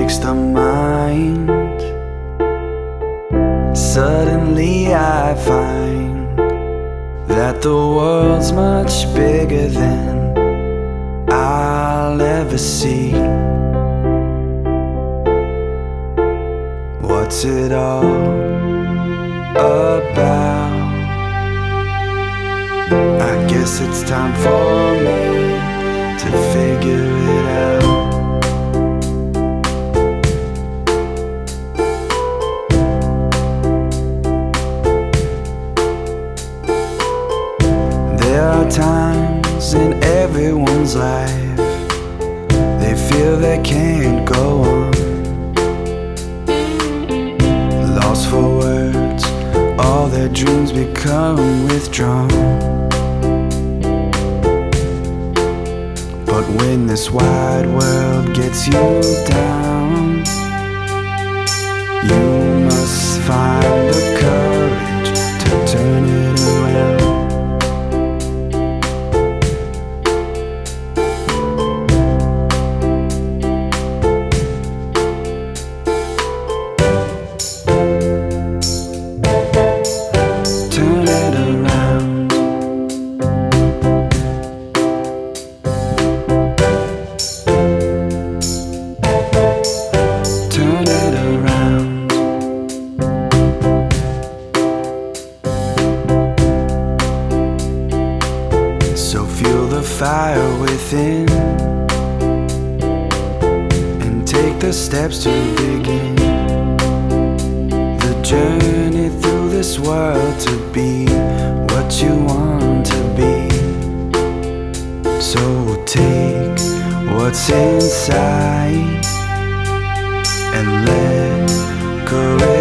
fixed the mind. Suddenly I find that the world's much bigger than I'll ever see. What's it all about? I guess it's time for me to figure it out. There are times in everyone's life they feel they can't go on, lost for words, all their dreams become withdrawn. But when this wide world gets you down, you must find the courage to turn it around. Turn it around. Turn it around. So feel the fire within and take the steps to begin the journey through this world to be what you want to be. So take what's inside and let courage